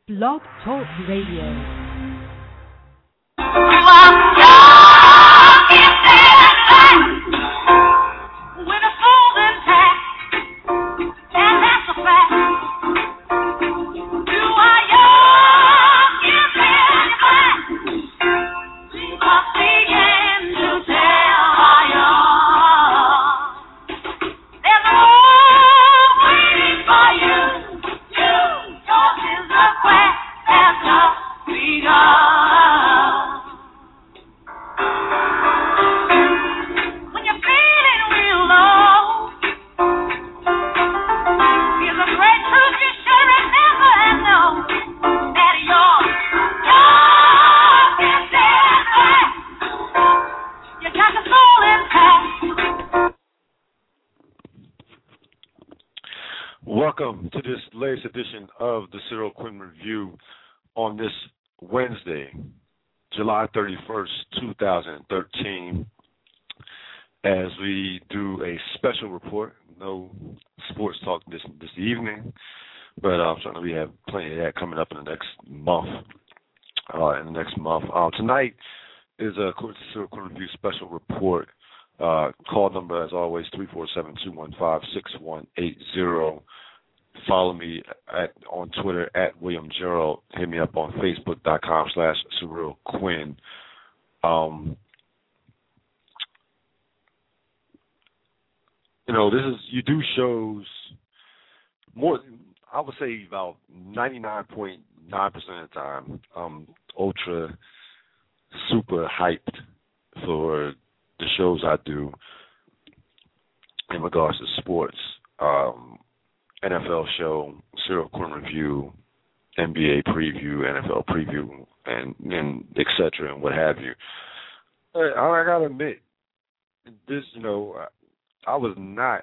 Blog Talk Radio. Welcome to this latest edition of the Cyril Quinn Review on this Wednesday, July 31st, 2013, as we do a special report. No sports talk this evening, but certainly we have plenty of that coming up in the next month. Tonight is a Cyril Quinn Review special report. Call number, as always, 347-215-6180. Follow me on Twitter at William Gerald. Hit me up on Facebook.com/Cyril Quinn. You do shows more, I would say about 99.9% of the time, ultra super hyped for the shows I do in regards to sports. NFL show, Cyril Quinn Review, NBA preview, NFL preview, and et cetera, and what have you. I gotta admit, this, I was not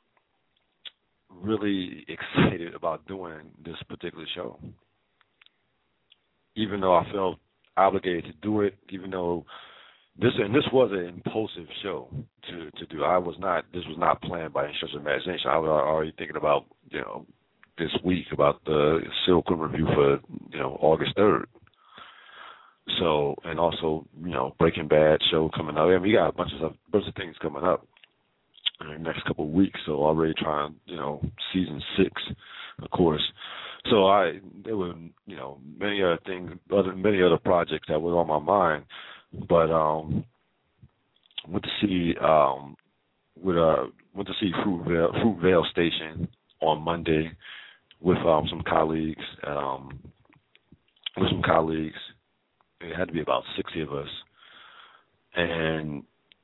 really excited about doing this particular show, even though I felt obligated to do it, even though this was an impulsive show to do. This was not planned by any stretch of imagination. I was already thinking about, this week about the Cyril Quinn Review for, August 3rd. So, and also, Breaking Bad show coming up. We got a bunch of things coming up in the next couple of weeks. So already trying, season 6, of course. So there were, many other things, many other projects that were on my mind. But went to see Fruitvale Station on Monday with some colleagues. It had to be about 60 of us, and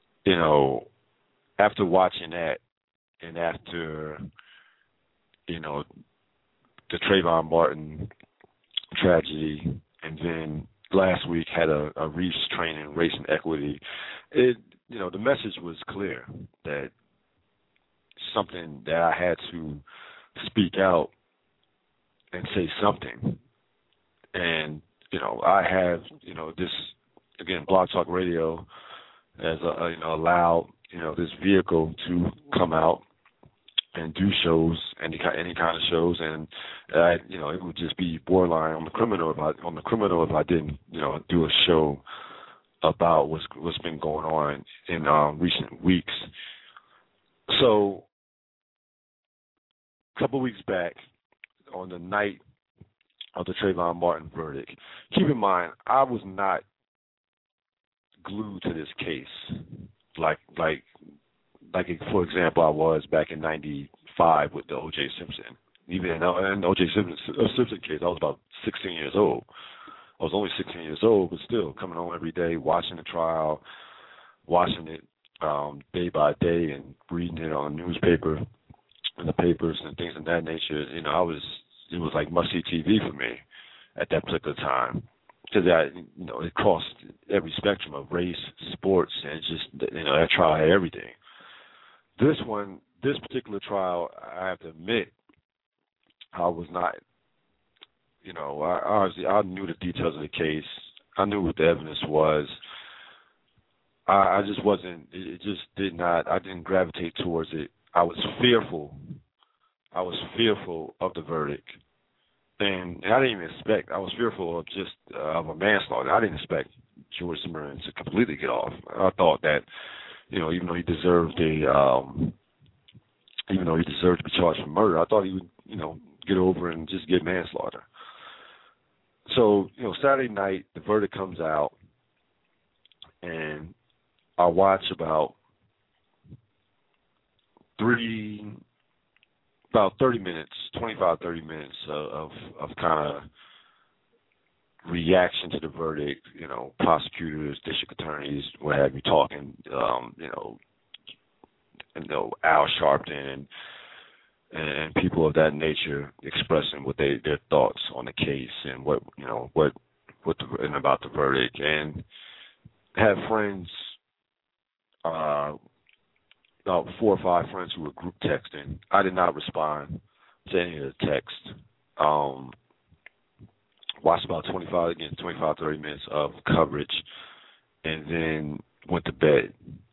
after watching that, and after the Trayvon Martin tragedy, and then last week had a Reefs training, race and equity. The message was clear that something that I had to speak out and say something. And, I have, this, again, Blog Talk Radio has, allowed, this vehicle to come out and do shows, any kind of shows, and it would just be borderline on the criminal if I didn't do a show about what's been going on in recent weeks. So a couple of weeks back, on the night of the Trayvon Martin verdict, keep in mind I was not glued to this case like for example, I was back in '95 with the O.J. Simpson. Even in the O.J. Simpson case, I was about 16 years old. I was only 16 years old, but still coming home every day, watching the trial, watching it day by day, and reading it on the newspaper and the papers and things of that nature. It was like must-see TV for me at that particular time, because it crossed every spectrum of race, sports, and just that trial had everything. This particular trial, I have to admit, I was not, I knew the details of the case. I knew what the evidence was. I just wasn't, it just did not, I didn't gravitate towards it. I was fearful of the verdict. And I didn't even expect. I was fearful of just of a manslaughter. I didn't expect George Zimmerman to completely get off. I thought that, even though he deserved even though he deserved to be charged for murder, I thought he would, get over and just get manslaughter. So, Saturday night, the verdict comes out, and I watch about 30 minutes, 25, 30 minutes of kind of reaction to the verdict, prosecutors, district attorneys, what have you, talking, Al Sharpton and people of that nature expressing what their thoughts on the case and what and about the verdict, and have friends, about 4 or 5 friends who were group texting. I did not respond to any of the text. Watched about 25, 30 minutes of coverage, and then went to bed.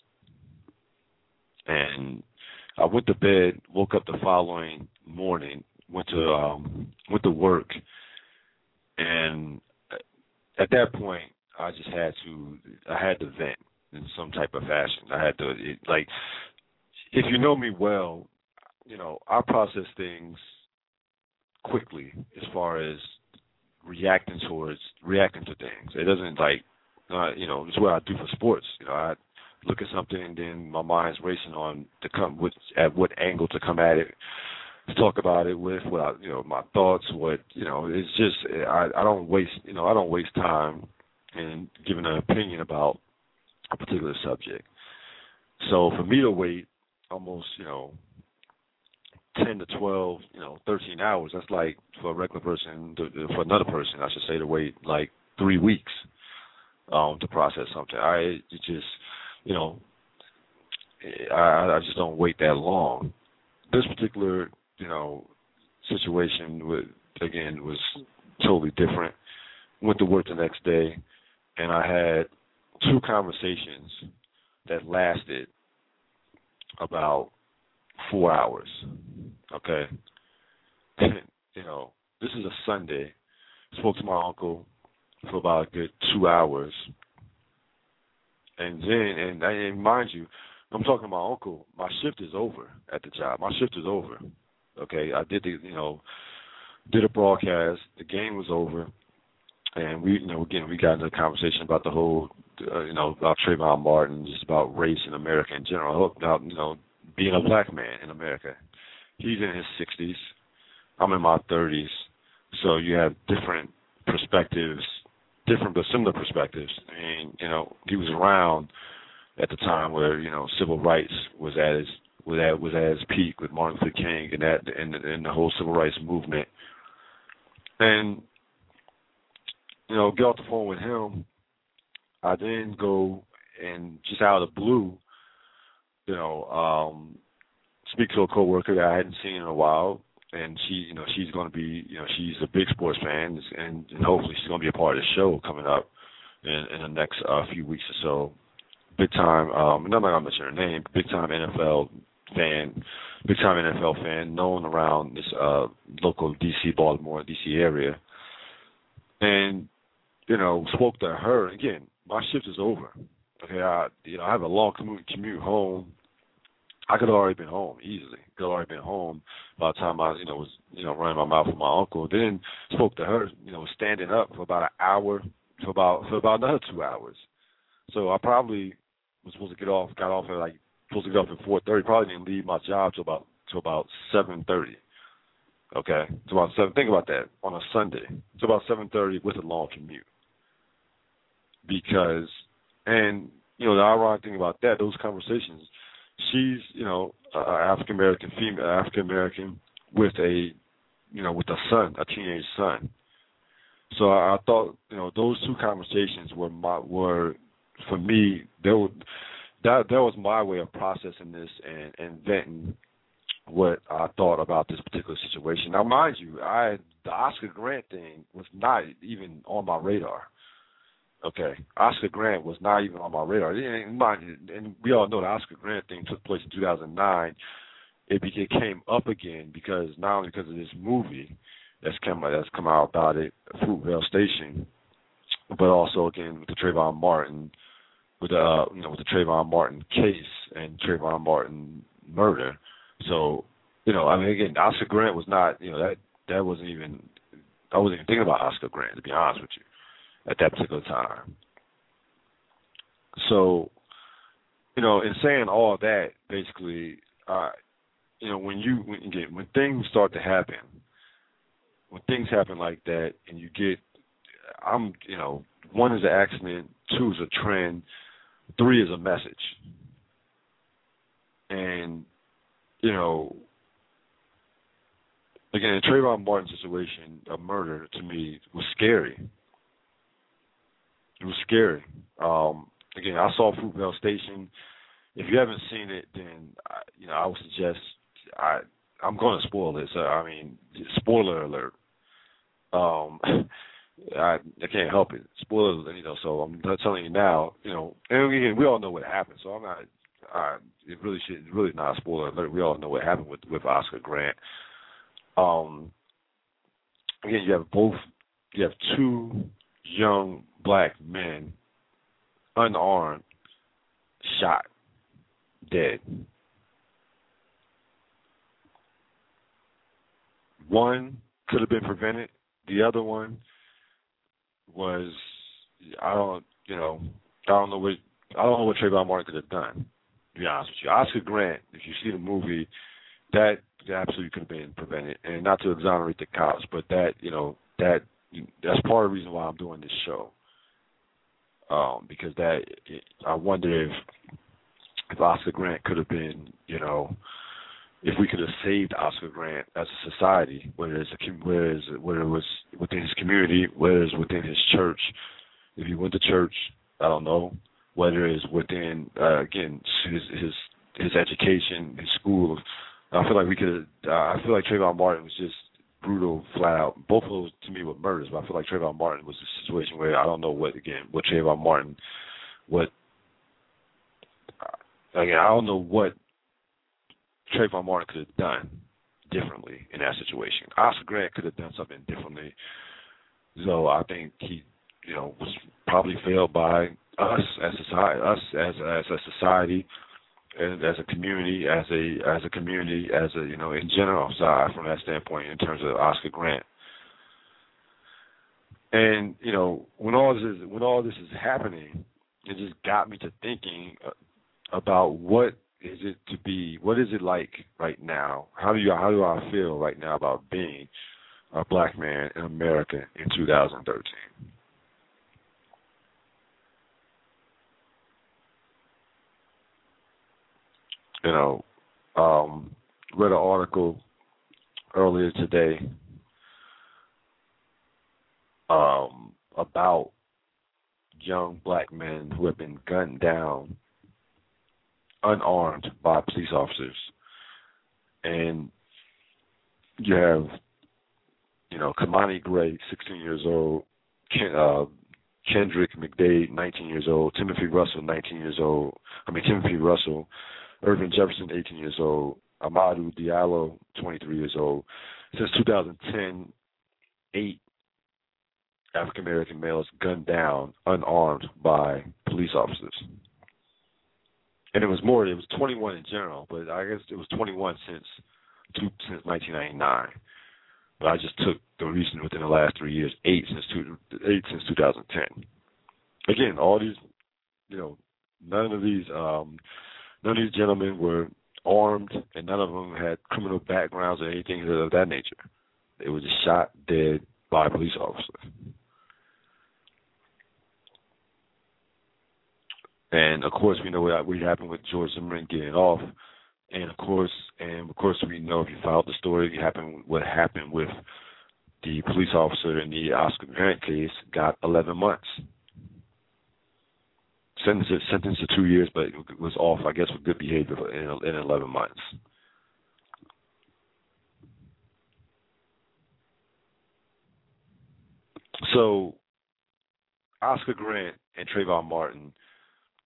And I went to bed, woke up the following morning, went to work, and at that point, I had to vent in some type of fashion. I had to, if you know me well, I process things quickly as far as reacting to things. It doesn't it's what I do for sports. I look at something and then my mind's racing on at what angle to come at it, to talk about it with, my thoughts. It's just I don't waste time in giving an opinion about a particular subject. So for me to wait almost 10 to 12, 13 hours, that's like for a regular person, for another person, I should say, to wait like 3 weeks to process something. I just don't wait that long. This particular, situation was totally different. Went to work the next day, and I had 2 conversations that lasted about 4 hours. Okay. This is a Sunday. Spoke to my uncle for about a good 2 hours. And mind you, I'm talking to my uncle. My shift is over at the job. My shift is over. Okay. I did did a broadcast. The game was over. And we got into a conversation about the whole, about Trayvon Martin, just about race in America in general, about, being a black man in America. He's in his 60s. I'm in my 30s. So you have different perspectives, different but similar perspectives. And, he was around at the time where, civil rights was at its peak with Martin Luther King and the whole civil rights movement. And, get off the phone with him. I then go and just out of the blue, speak to a coworker that I hadn't seen in a while, and she's going to be, she's a big sports fan, and hopefully she's going to be a part of the show coming up in the next few weeks or so. Big time, I'm not going to mention her name, big time NFL fan, known around this local D.C., Baltimore, D.C. area, and spoke to her. Again, my shift is over. Okay, I have a long commute home. I could have already been home easily. Could have already been home by the time I, was, running my mouth with my uncle. Then spoke to her, standing up for about an hour, for about another 2 hours. So I probably was supposed to got off at 4:30. Probably didn't leave my job till about 7:30. Okay, it's about 7. Think about that, on a Sunday. It's about 7:30 with a long commute. Because, and the ironic thing about that, those conversations, she's African American with a son, a teenage son. So I thought those 2 conversations were for me. That was my way of processing this and venting what I thought about this particular situation. Now, mind you, the Oscar Grant thing was not even on my radar. Okay, Oscar Grant was not even on my radar. And we all know the Oscar Grant thing took place in 2009. It came up again not only because of this movie, that's come out about it, Fruitvale Station, but also again with the Trayvon Martin, with the with the Trayvon Martin case and Trayvon Martin murder. So I mean, again, Oscar Grant was not, that wasn't even, I wasn't even thinking about Oscar Grant, to be honest with you, at that particular time. So, in saying all that, basically, when things start to happen, when things happen like that, and you get, one is an accident, two is a trend, three is a message. And, again, the Trayvon Martin situation, a murder, to me, was scary. It was scary. Again, I saw Fruitvale Station. If you haven't seen it, then I would suggest I'm going to spoil it. So I mean, spoiler alert. I can't help it. Spoilers, So I'm telling you now. And again, we all know what happened. So I'm not. It's really not a spoiler alert. We all know what happened with Oscar Grant. Again, you have two young black men, unarmed, shot, dead. One could have been prevented. The other one was, I don't know what Trayvon Martin could have done, to be honest with you. Oscar Grant, if you see the movie, that absolutely could have been prevented, and not to exonerate the cops, but that's part of the reason why I'm doing this show. Because I wonder if Oscar Grant could have been, if we could have saved Oscar Grant as a society, whether it was within his community, whether it's within his church. If he went to church, I don't know. Whether it's within again his education, his school. I feel like Trayvon Martin was just brutal, flat out. Both of those to me were murders, but I feel like Trayvon Martin was a situation where I don't know what Trayvon Martin, I don't know what Trayvon Martin could have done differently in that situation. Oscar Grant could have done something differently. So I think he, was probably failed by us as a society, and as a community, in general side from that standpoint in terms of Oscar Grant. And when all this is happening, it just got me to thinking about what is it like right now? How do I feel right now about being a black man in America in 2013? Read an article earlier today about young black men who have been gunned down unarmed by police officers. And you have, Kamani Gray, 16 years old, Kendrick McDade, 19 years old, Timothy Russell, Irvin Jefferson, 18 years old, Amadou Diallo, 23 years old. Since 2010, 8 African-American males gunned down, unarmed by police officers. And it was 21 in general, but I guess it was 21 since 1999. But I just took the recent within the last 3 years, 8 since 2010. Again, all these, none of these gentlemen were armed, and none of them had criminal backgrounds or anything of that nature. They were just shot dead by a police officer. And of course, we know what happened with George Zimmerman getting off, and of course, we know, if you followed the story, what happened with the police officer in the Oscar Grant case. Got 11 months. Sentenced to 2 years, but it was off, I guess, with good behavior in 11 months. So, Oscar Grant and Trayvon Martin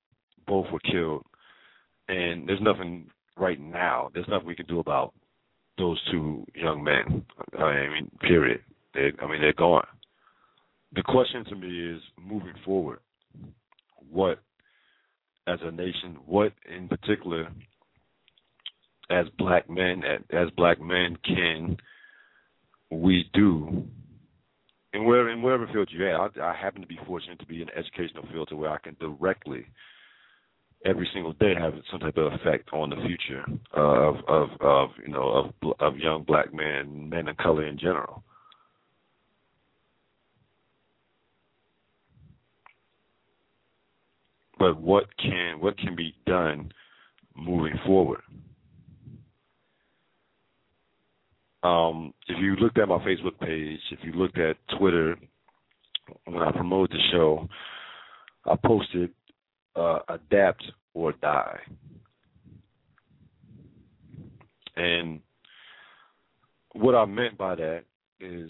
both were killed, and there's nothing right now. There's nothing we can do about those two young men. I mean, period. They're gone. The question to me is, moving forward, what, as a nation, what in particular, as black men, can we do? And wherever field you're at, I happen to be fortunate to be in an educational field to where I can directly, every single day, have some type of effect on the future of young black men of color in general. But what can be done moving forward? If you looked at my Facebook page, if you looked at Twitter, when I promoted the show, I posted adapt or die. And what I meant by that is,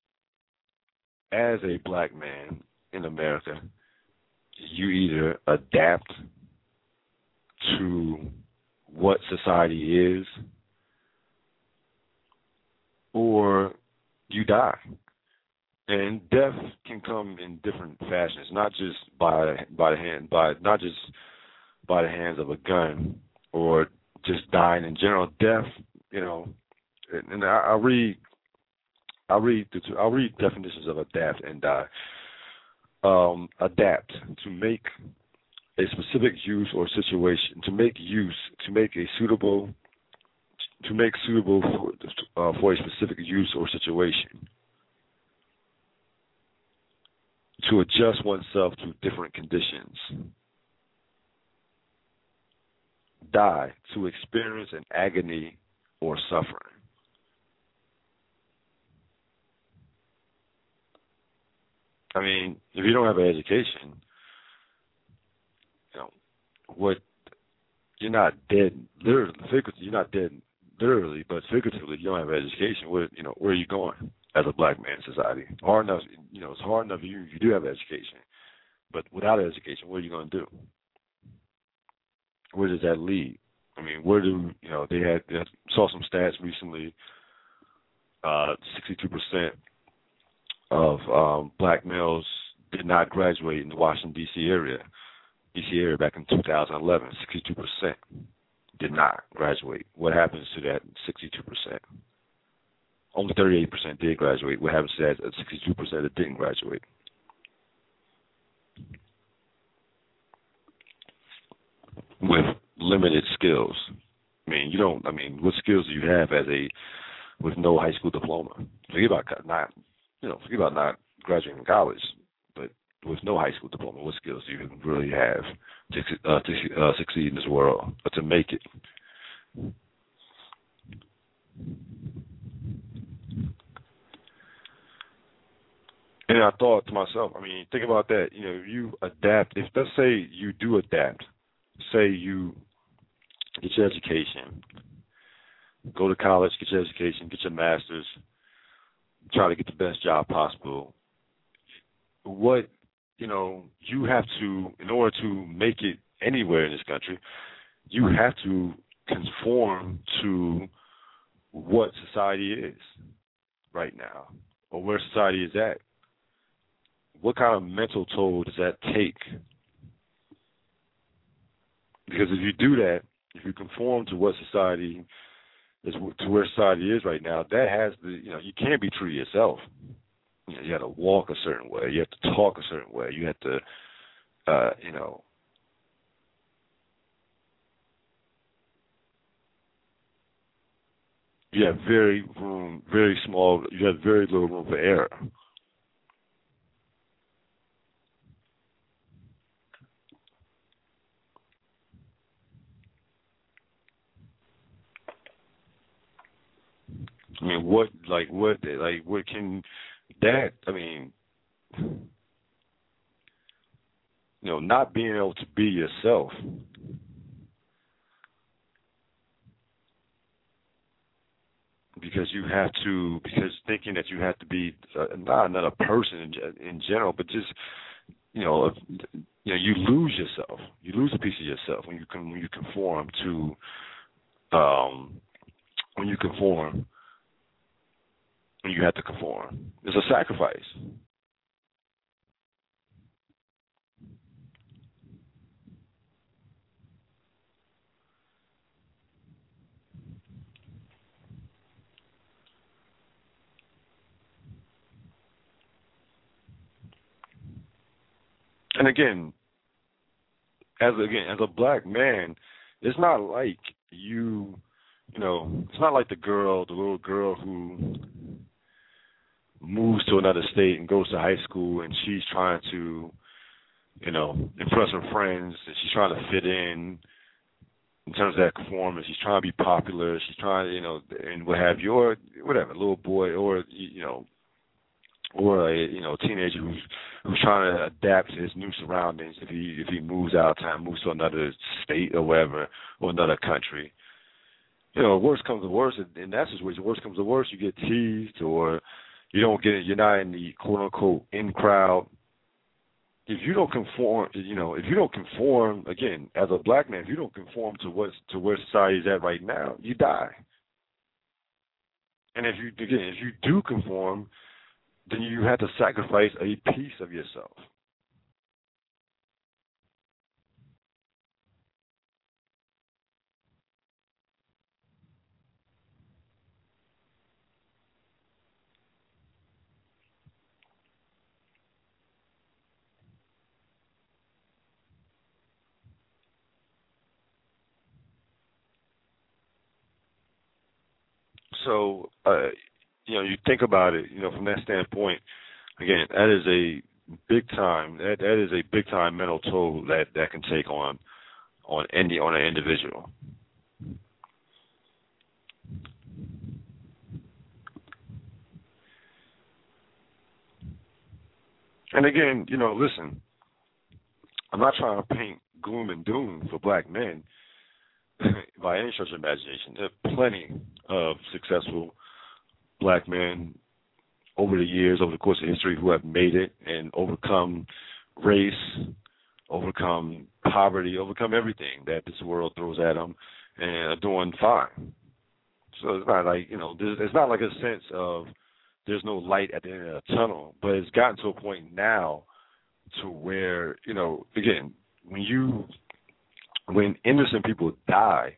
as a black man in America, you either adapt to what society is, or you die. And death can come in different fashions, not just by the hands of a gun, or just dying in general. Death, and I'll read definitions of adapt and die. Adapt, to make a specific use or situation, to make suitable for a specific use or situation, to adjust oneself to different conditions. Die, to experience an agony or suffering. I mean, if you don't have an education, you're not dead. Literally, you're not dead literally, but figuratively, you don't have an education. Where are you going as a black man in society? Hard enough, it's hard enough. You do have an education, but without an education, what are you going to do? Where does that lead? I mean, where do they saw some stats recently. 62% of black males did not graduate in the Washington, D.C. area back in 2011. 62% did not graduate. What happens to that 62%? Only 38% did graduate. What happens to that 62% that didn't graduate? With limited skills. What skills do you have with no high school diploma? Forget about not graduating from college, but with no high school diploma, what skills do you really have to succeed in this world, or to make it? And I thought to myself, think about that. You adapt. If, let's say, you do adapt, say you get your education, go to college, get your education, get your master's, try to get the best job possible. What, you have to, in order to make it anywhere in this country, you have to conform to what society is right now, or where society is at. What kind of mental toll does that take? Because if you do that, if you conform to what society is, to where society is right now, that has you can't be true to yourself. You have to walk a certain way. You have to talk a certain way. You have to, you have very little room for error. What can that, not being able to be yourself, because thinking that you have to be not another person in general, but just, you lose yourself. You lose a piece of yourself when you conform to when you conform, when you have to conform. It's a sacrifice. And again, as a black man, it's not like it's not like the little girl who moves to another state and goes to high school and she's trying to, impress her friends and she's trying to fit in terms of that performance. She's trying to be popular. She's trying to, and what have you, or whatever, little boy, or or a teenager who's trying to adapt to his new surroundings. If he moves out of town, moves to another state or whatever, or another country, worst comes to worst. In that situation, worst comes to worst, you get teased, or you're not in the quote unquote in crowd. If you don't conform, again, as a black man, if you don't conform to where society is at right now, you die. And if you do conform, then you have to sacrifice a piece of yourself. So, you think about it, from that standpoint. Again, that is a big time. That is a big time mental toll that can take on an individual. And again, listen, I'm not trying to paint gloom and doom for black men by any stretch of imagination. There are plenty of successful black men over the years, over the course of history, who have made it and overcome race, overcome poverty, overcome everything that this world throws at them, and are doing fine. So it's not like, it's not like a sense of there's no light at the end of the tunnel, but it's gotten to a point now to where, again, when innocent people die,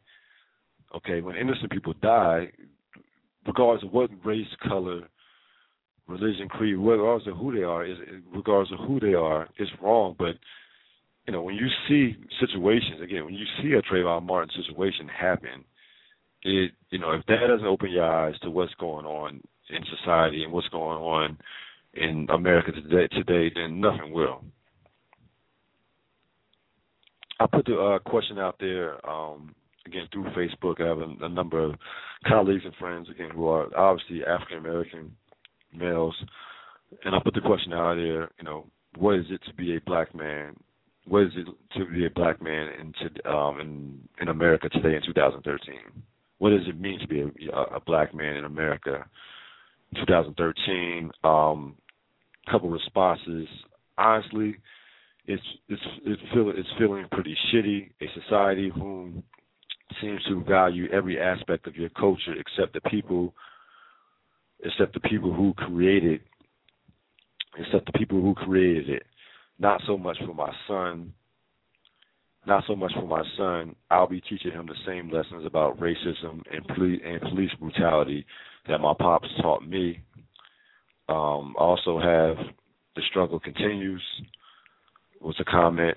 regardless of what race, color, religion, creed, regardless of who they are, it's wrong. But when you see situations, again, when you see a Trayvon Martin situation happen, if that doesn't open your eyes to what's going on in society and what's going on in America today, then nothing will. I put the question out there again through Facebook. I have a number of colleagues and friends again who are obviously African American males, and I put the question out there, what is it to be a black man? What is it to be a black man in America today in 2013? What does it mean to be a black man in America in 2013? Couple responses. Honestly, it's feeling pretty shitty. A society who seems to value every aspect of your culture except the people who created it. Not so much for my son. I'll be teaching him the same lessons about racism and police brutality that my pops taught me. I also have the struggle continues was a comment.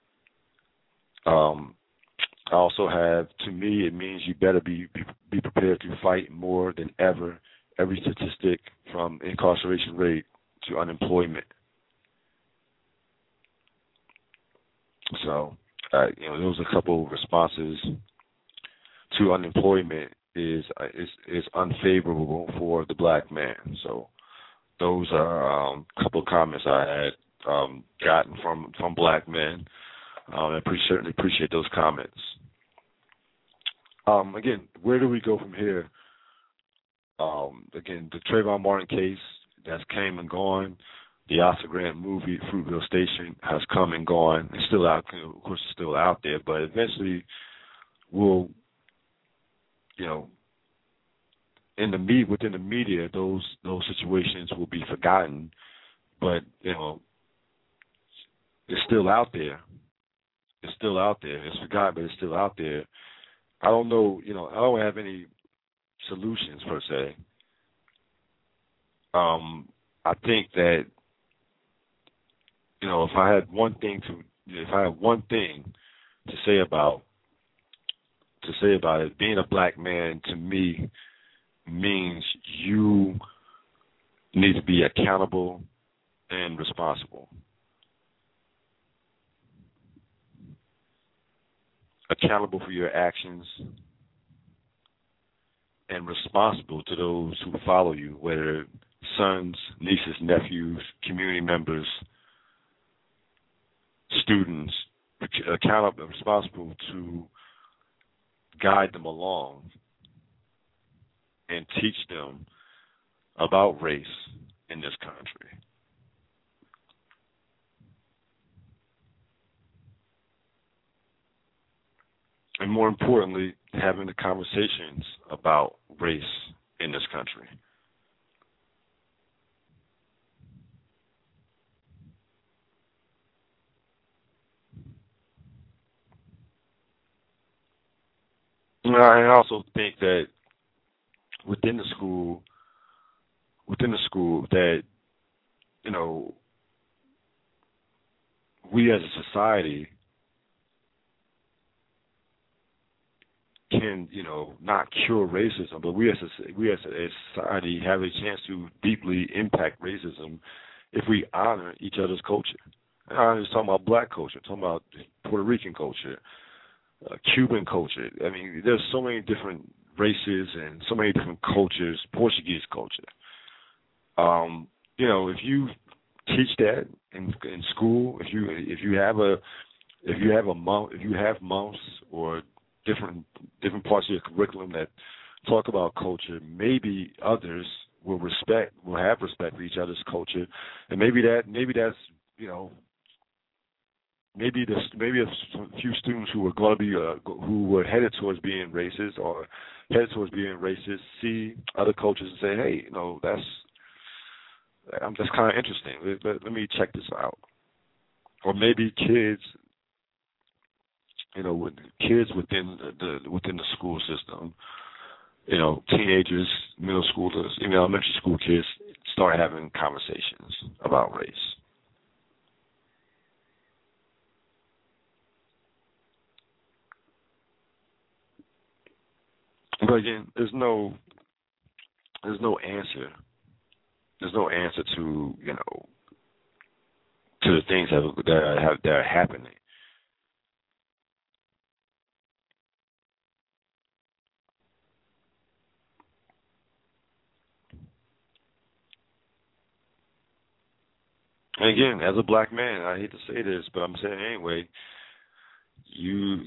I also have, to me, it means you better be prepared to fight more than ever. Every statistic from incarceration rate to unemployment. So, those are a couple of responses to unemployment is unfavorable for the black man. So, those are a couple of comments I had gotten from black men. I certainly appreciate those comments. Again, where do we go from here? Again, the Trayvon Martin case that's came and gone. The Oscar Grant movie, Fruitvale Station, has come and gone. It's still out, of course, it's still out there, but eventually will, within the media, those situations will be forgotten, but it's still out there. It's still out there. It's forgotten, but it's still out there. I don't know. I don't have any solutions per se. I think that if I had one thing to say about it, being a black man to me means you need to be accountable and responsible. Accountable for your actions and responsible to those who follow you, whether sons, nieces, nephews, community members, students, accountable and responsible to guide them along and teach them about race in this country. And more importantly, having the conversations about race in this country. I also think that within the school that, we as a society can, not cure racism, but we as a society have a chance to deeply impact racism if we honor each other's culture. I'm just talking about black culture, talking about Puerto Rican culture, Cuban culture. I mean, there's so many different races and so many different cultures. Portuguese culture. If you teach that in school, if you have months or different parts of your curriculum that talk about culture, maybe others will have respect for each other's culture, and maybe that's maybe a few students who are going to be who were headed towards being racist see other cultures and say, hey, that's kind of interesting. Let me check this out. Or maybe kids within the school system, teenagers, middle schoolers, elementary school kids start having conversations about race. But again, there's no answer. There's no answer to to the things that are happening. And again, as a black man, I hate to say this, but I'm saying it anyway. You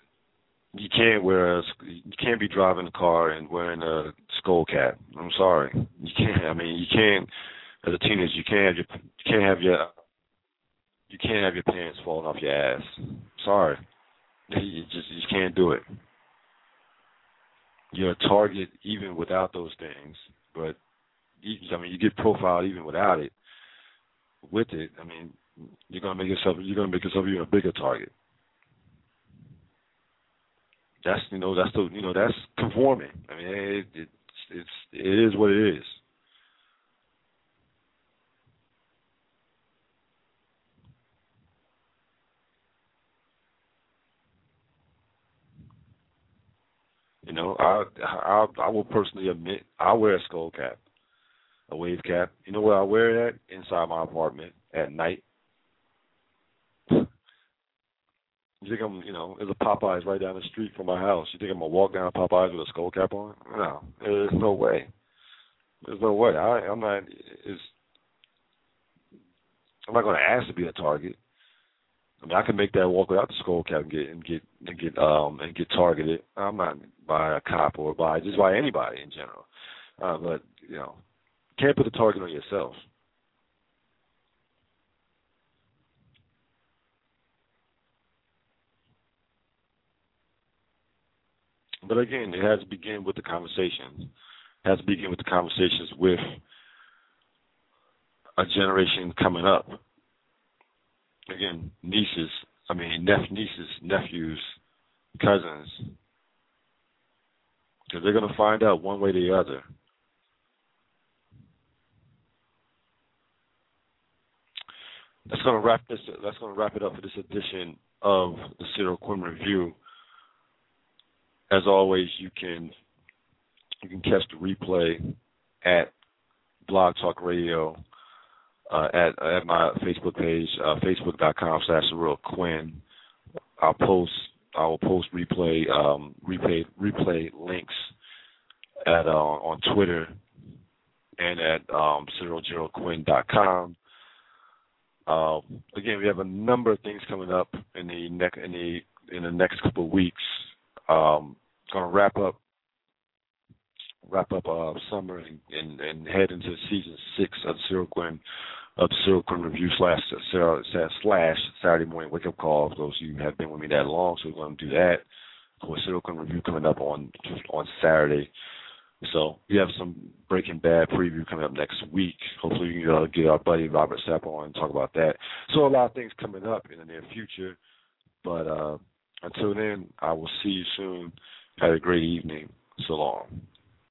can't be driving a car and wearing a skull cap. I'm sorry, you can't. I mean, you can't. As a teenager, you can't have your pants falling off your ass. Sorry, you just can't do it. You're a target even without those things, but you get profiled even without it. With it, I mean, you're gonna make yourself even a bigger target. That's that's conforming. I mean, it is what it is. I will personally admit I wear a skull cap, a wave cap. You know where I wear that? Inside my apartment at night. You think there's a Popeyes right down the street from my house. You think I'm gonna walk down Popeyes with a skull cap on? No, there's no way. There's no way. I'm not gonna ask to be a target. I mean, I can make that walk without the skull cap and get targeted. I'm not by a cop or by anybody in general. But can't put the target on yourself. But again, it has to begin with the conversation. has to begin with the conversations with a generation coming up. Again, nieces, nephews, cousins. Because they're going to find out one way or the other. That's going to wrap it up for this edition of the Cyril Quinn Review. As always, you can catch the replay at Blog Talk Radio at my Facebook page, facebook.com/CyrilQuinn. I will post replay links at on Twitter and at CyrilGeraldQuinn.com. Again, we have a number of things coming up in the next couple of weeks. Going to wrap up summer and head into season 6 of the Cyril Quinn Review / Saturday morning wake up call. For those of you who have been with me that long, so we're going to do that. Of course, Cyril Quinn Review coming up on Saturday. So we have some Breaking Bad preview coming up next week. Hopefully we can get our buddy Robert Sapp on and talk about that. So a lot of things coming up in the near future. But until then, I will see you soon. Have a great evening. So long.